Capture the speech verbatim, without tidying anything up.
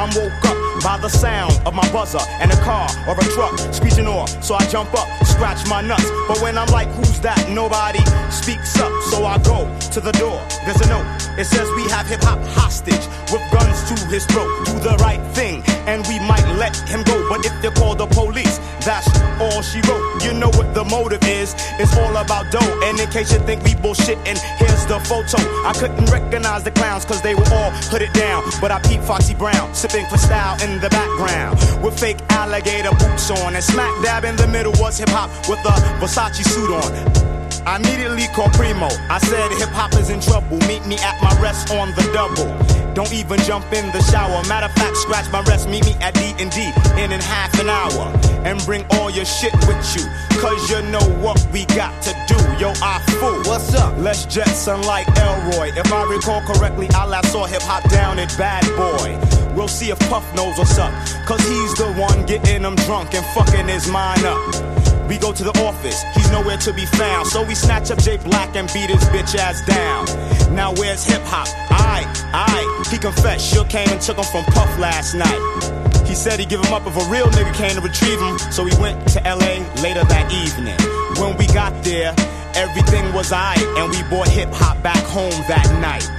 I'm woke up by the sound of my buzzer and a car or a truck screeching off. So I jump up, scratch my nuts. But when I'm like, who's that? Nobody speaks up. So I go to the door. There's a note. It says we have hip hop hostage with guns to his throat. Do the right thing and we might let him go. But if they call the police, that's all she wrote. You know what the motive is. It's all about dough. And in case you think we bullshitting, here's the photo. I couldn't recognize the clowns cause they were all put it down. But I peeped Foxy Brown sipping Cristal in the background with fake alligator boots on. And smack dab in the middle was hip hop with a Versace suit on. I immediately called Primo. I said hip hop is in trouble. Meet me at my rest on the double. Don't even jump in the shower. Matter of fact, scratch my rest. Meet me at D and D in in half an hour. And bring all your shit with you, cause you know what we got to do. Yo, I fool. What's up? Let's Jetson like Elroy. If I recall correctly, I last saw hip hop down at Bad Boy. We'll see if Puff knows what's up, cause he's the one getting them drunk and fucking his mind up. We go to the office, he's nowhere to be found. So we snatch up Jay Black and beat his bitch ass down. Now where's hip hop? Aight, aight. He confessed, Shook came and took him from Puff last night. He said he'd give him up if a real nigga came to retrieve him. So we went to L A later that evening. When we got there, everything was aight, and we brought hip hop back home that night.